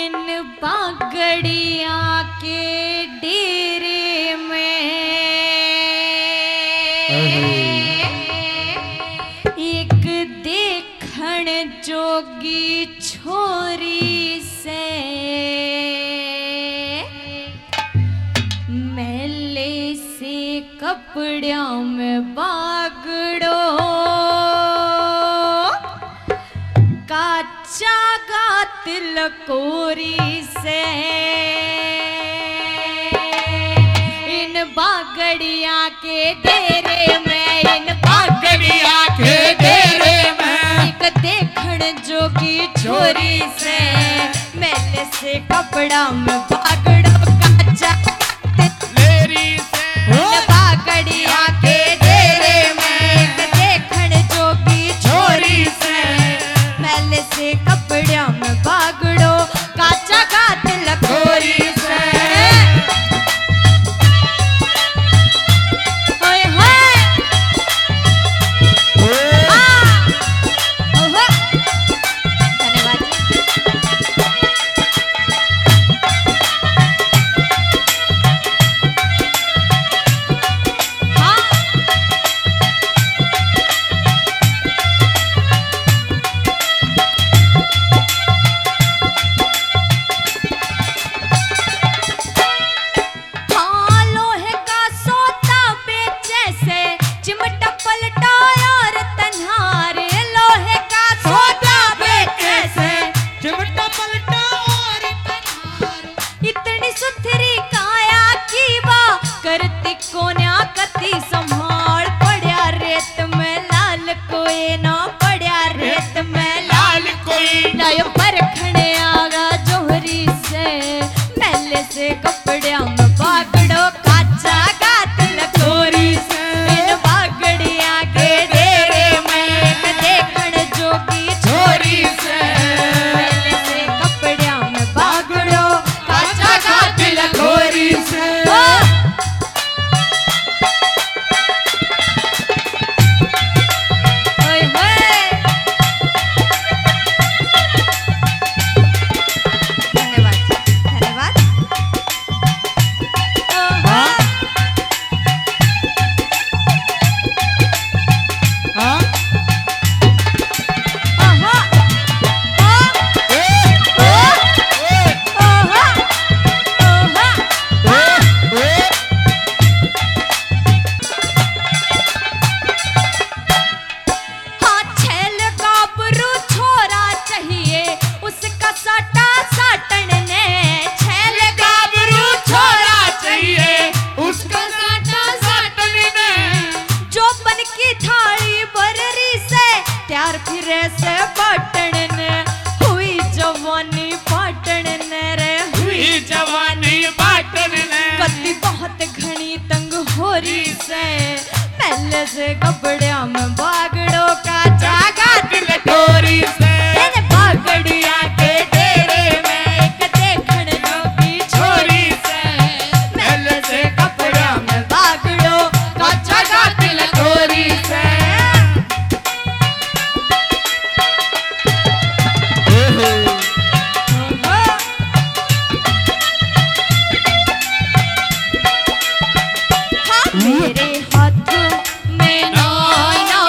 बागड़िया के डेरे में एक देखण जोगी छोरी से मैले से कपड़ों में बागड़ो काचा का तिलकोरी से इन बागड़िया के डेरे में इन बागड़िया के डेरे में एक देखण जोगी छोरी से मैले से कपड़ा में बागड़ो काचा तिलकोरी से इन बागड़िया के डेरे में एक देखण जोगी छोरी से मैले से कपड़ों में बागड़ो काचा का तिलकोरी से ओए होए ओहो धन्यवाद संभाल पड़ा रेत में लाल कोई ना पड़ा रेत में लाल कोई लायो परखने आगा जोहरी से मैले से कपड़ों में बागड़ो काचा का तिलकोरी से इन बागड़िया के डेरे में एक देखण जोगी छोरी से मैले से कपड़ों में बागड़ो काचा का तिलकोरी से से पाटन ने हुई जवानी पाटन ने रे हुई जवानी पाटन ने कति बहुत घनी तंग हो रही से पहले से कपड़ों में बागड़ो काचा का तिलकोरी से इन बागड़िया के डेरे में एक देखण जोगी छोरी से पहले से कपड़ों में बागड़ो काचा का तिलकोरी से मेरे हाथों में नौ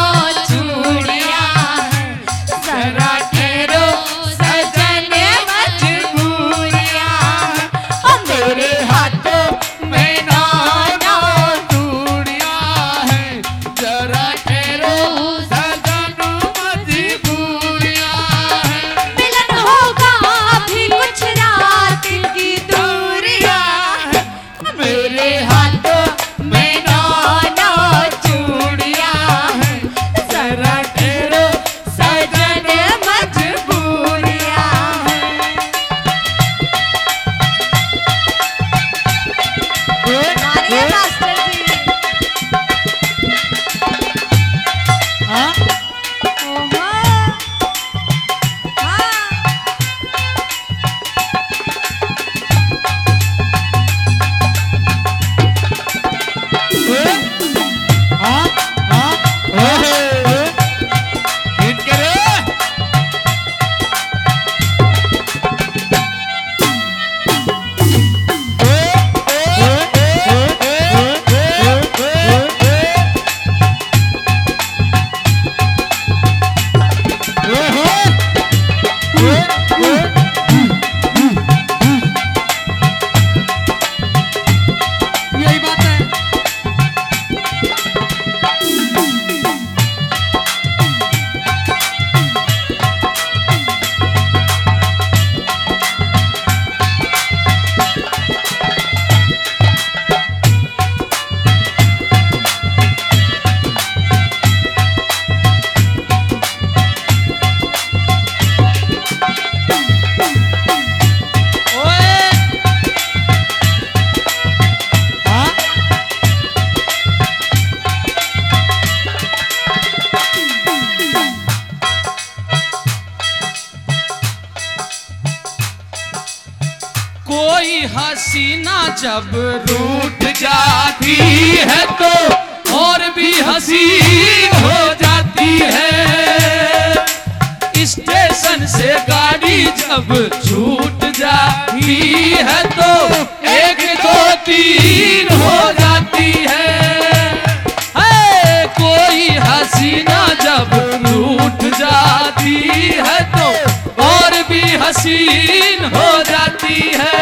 कोई हसीना जब रूठ जाती है तो और भी हसीन हो जाती है। स्टेशन से गाड़ी जब छूट जाती है तो 1 2 3 हो जाती है। कोई हसीना जब रूठ जाती है तो और भी हसीन हो जाती है।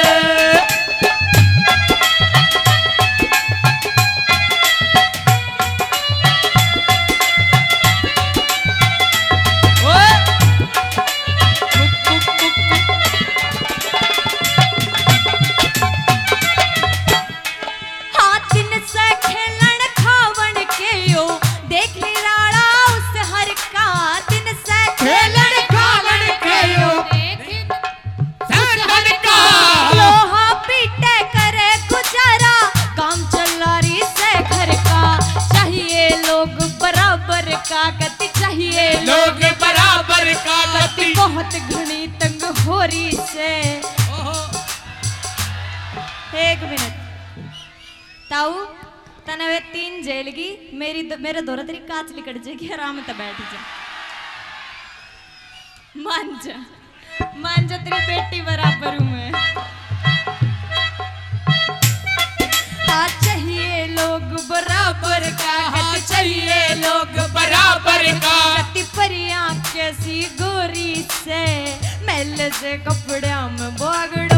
गति चाहिए लोग बराबर का गति बहुत घनी तंग हो रही से। 1 मिनट ताऊ तने वे 3 जेलगी मेरे दौरा तेरी काच लिकट जाएगी आराम से बैठ जा। मान जा तेरी बेटी बराबर हूँ मैं। चाहिए लोग बराबर का चाहिए लोग बराबर का गति परियां कैसी गोरी से मैल से कपड़े में बागड़